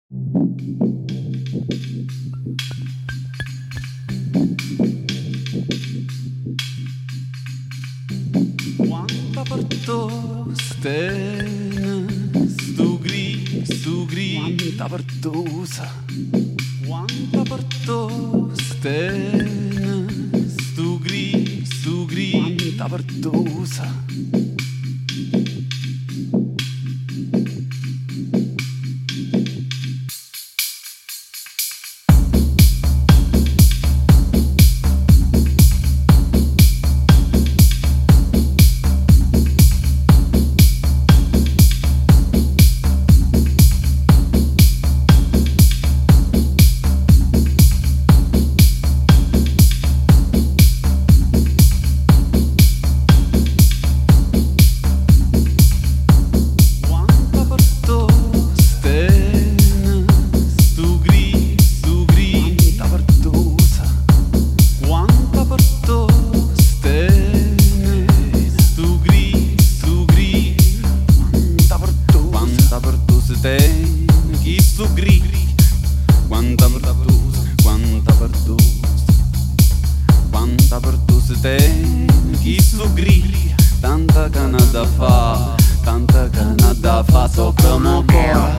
Quanta pertostena, stu gri, quanta pertosa. Quanta pertostena, stu gri, quanta pertosa. Chi su gri, quanta pertusa, quanta pertusa, quanta pertusa te, chi su gri, tanta canna da fa, so come